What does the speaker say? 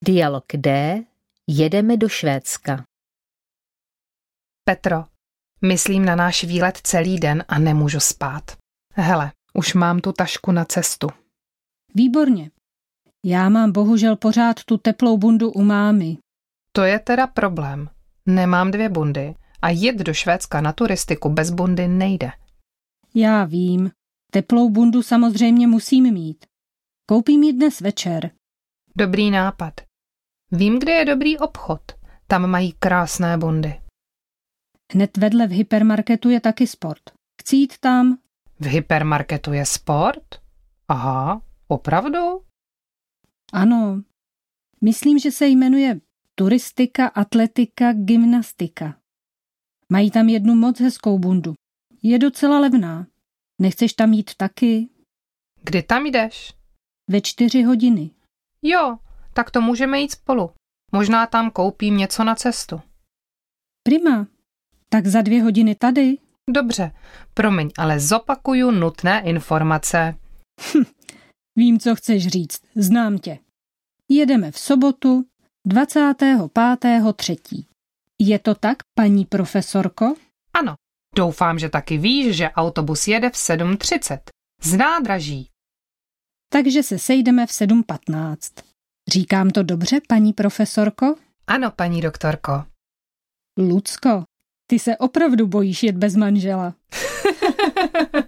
Dialog D. Jedeme do Švédska. Petro, myslím na náš výlet celý den a nemůžu spát. Hele, už mám tu tašku na cestu. Výborně. Já mám bohužel pořád tu teplou bundu u mámy. To je teda problém. Nemám 2 bundy a jet do Švédska na turistiku bez bundy nejde. Já vím. Teplou bundu samozřejmě musím mít. Koupím ji dnes večer. Dobrý nápad. Vím, kde je dobrý obchod. Tam mají krásné bundy. Hned vedle v hypermarketu je taky Sport. Chci jít tam? V hypermarketu je Sport? Aha, opravdu? Ano. Myslím, že se jmenuje Turistika, atletika, gymnastika. Mají tam jednu moc hezkou bundu. Je docela levná. Nechceš tam jít taky? Kdy tam jdeš? Ve 4 hodiny. Jo, tak to můžeme jít spolu. Možná tam koupím něco na cestu. Prima. Tak za 2 hodiny tady? Dobře, promiň, ale zopakuju nutné informace. Vím, co chceš říct. Znám tě. Jedeme v sobotu 25.3. Je to tak, paní profesorko? Ano, doufám, že taky víš, že autobus jede v 7:30. Z nádraží. Takže se sejdeme v 7:15. Říkám to dobře, paní profesorko? Ano, paní doktorko. Lucko, ty se opravdu bojíš jet bez manžela.